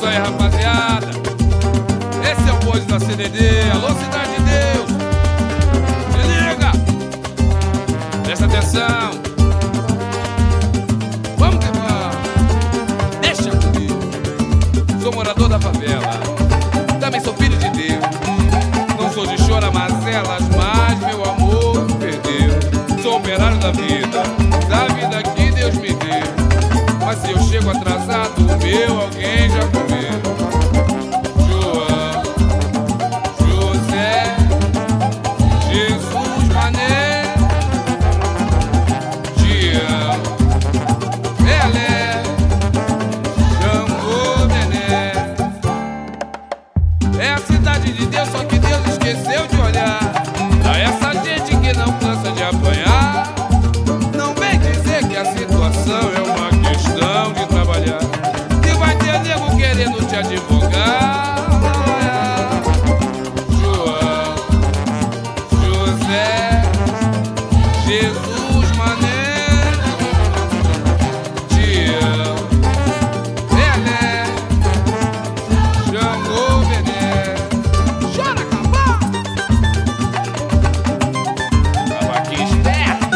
isso aí, rapaziada. Esse é o bonde da CDD. Alô, Cidade de Deus. Se liga. Presta atenção. Vamos que vamos. Deixa comigo. Sou morador da favela. Também sou filho de Deus. Não sou de chora-mazelas, mas meu amor se perdeu. Sou operário da vida que Deus me deu. Mas se eu chego atrasado, o meu alguém já comeu. João, José, Jesus, Mané, Tião, Pelé, Xangô, Bené. É a cidade de Deus, só que Deus esqueceu de olhar pra essa gente que não cansa de apanhar. Não vem dizer que a situação é uma questão de trabalhar, e vai ter nego querendo te advogar. João, José, Jesus, Mané, Tião, Pelé, Xangô, Bené. Chora, acabar! Cavaquinho esperto!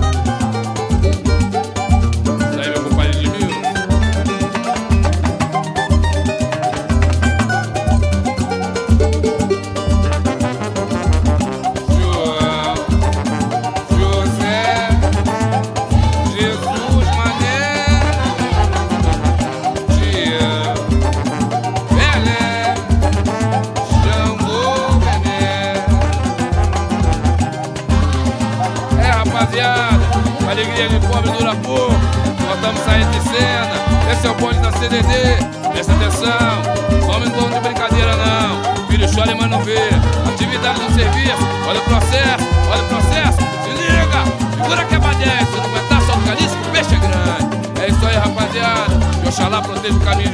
Isso aí, meu compadre de mil. João, José, Jesus, Mané, Tião, Pelé, Xangô, Bené. É, rapaziada, a alegria de pobre dura pouco. Nós estamos saindo de cena. Esse é o bonde da CDD. Presta atenção, some não vamos de brincadeira não. Filho chora mas não vê. Atividade no serviço, olha o processo, se liga. Segura que é pra 10, se não aguentar só o caliço, o peixe é grande. É isso aí, rapaziada. Que Oxalá proteja o caminho